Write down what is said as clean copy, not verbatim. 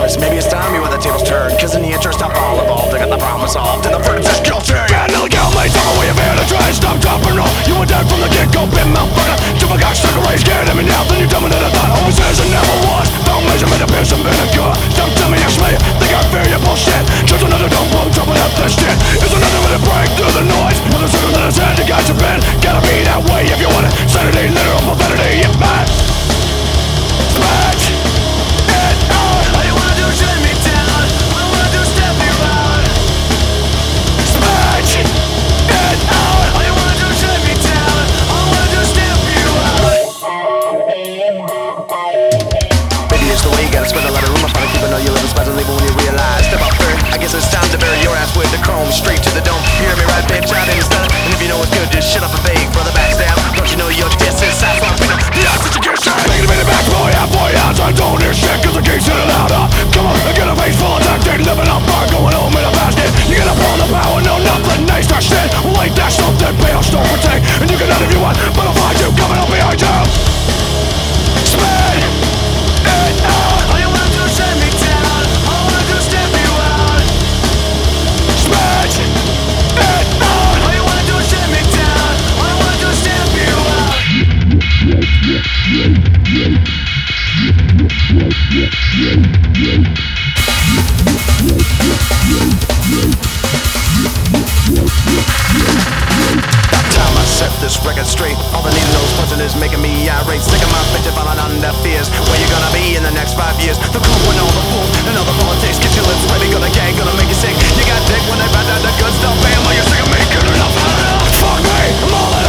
choice. Maybe it's time you where the tables turn, cause in the interest of all involved, I got the problem solved, and the verdict is guilty. Bad little girl, mate, tell me where you've had to try and stop, drop, and roll. You were dead from the get-go, been motherfucker. Jump a cocksucker, raise, scared at me now. Then you tell me that I thought always is and never was. Don't measure me to pierce some vinegar. Don't tell me, ask me, think I fear your bullshit. Just another dumb bum jumping up this shit. It's another way to break through the noise. Another circle that has had you got your pen. Gotta be that way if you want it. Sanity, literal profanity, yeah, man. Smash it out. All you wanna do is shut me down. All I wanna do is step you out. Smash it out. All you wanna do is shut me down. All I wanna do is step you out. Maybe it's the way you gotta spend a lot of room. I probably keep all your little spots and label when you realize. Step out third, I guess it's time to bury your ass with the chrome straight to the dome. You hear me right, bitch? I didn't stun. And if you know it's good, just shut up and beg for the backstab. Don't you know your diss is size for the oxygen get shot. Making a minute back, boy, I don't hear shit, cause the gate's hit it louder. Come on, I get a face full of tactic, living up bar, going home in a basket. You get up on the power, no nothing, nice to shit. Well, ain't that something, bail, don't protect. And you can let if you want, but I'll find you coming up behind you. Spin it out. All you wanna do is shut me down. All I wanna do is step you out. Spin it out. All you wanna do is shut me down. All I wanna do is step you out. Time I set this record straight. All the needle nose punching is making me irate. Sick of my bitch falling on deaf ears. Where you gonna be in the next 5 years? The cool when all the fools and all the politics. Get your lips ready, gonna gag, gonna make you sick. You got dick when they found out the good stuff. Bam, while you're sick of me, good enough. Fuck me, I'm all in